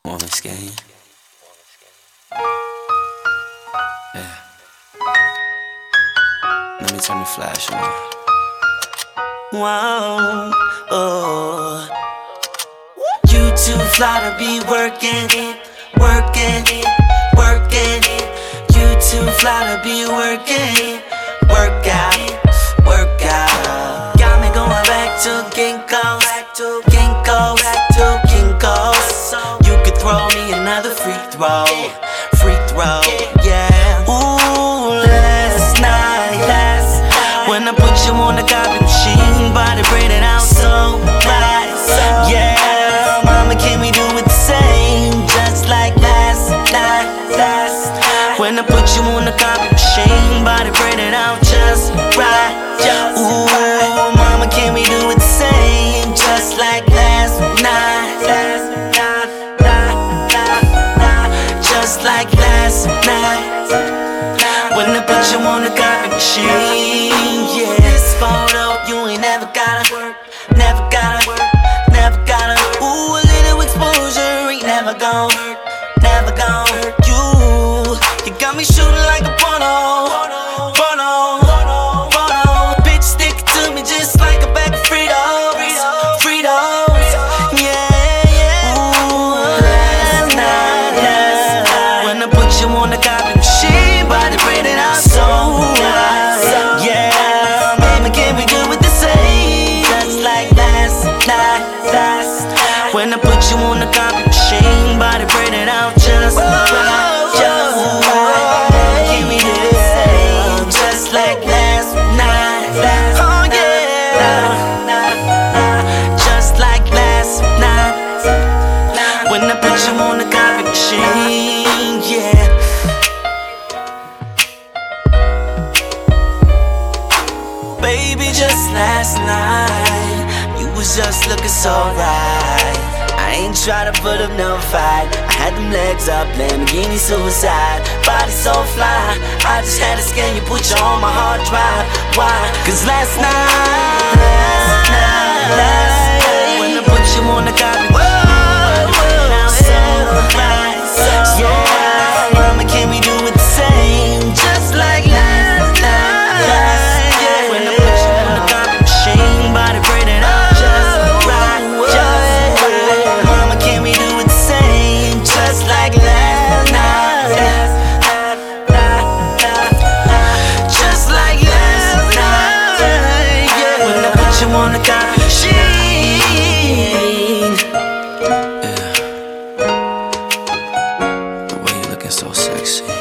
Performance game. Yeah. Let me turn the flash on. Whoa, oh. You too fly to be working, working, working. You too fly to be working, work out, work out. Got me going back to Kinko's, Kinko's, Kinko's. You could throw me another free throw, yeah. Ooh, last night, when I put you on the copy machine, body braided out so right, yeah. Mama, can we do it the same, just like last night, when I put you on the copy machine, body braided out just right. Ooh, mama, can we do it the same, just like last night, just like last night, when I put you on the copy machine. Yeah, this photo, you ain't never gotta work, never gotta work, never gotta. Ooh, a little exposure ain't never gon' hurt, never gon' hurt you. You got me shooting like a porno, porno, porno. Bitch, stick it to me just like a bag of Fritos, Fritos. Yeah. Ooh, last night, when I put you on the copy machine, body braided out so right. Yeah, mama, can we do it the same, just like last night, when I put you on the copy machine, body braided out just right. Can we do the same, just like last night? Oh yeah, just like last night, when I put you on the copy machine. Yeah. Baby, just last night, you was just looking so right. I ain't try to put up no fight. I had them legs up, Lamborghini suicide. Body so fly, I just had to scan you, put you on my hard drive. Why? Cause last night, when I put you on the copy, now so right. Yeah, mama, can we do it the same, just like last night? When I put you on the copy machine, body braided out just right. Mama, can we do it the same, just like last night? Just like last night, yeah. When I put you on the copy machine, yeah. The way you looking so sexy.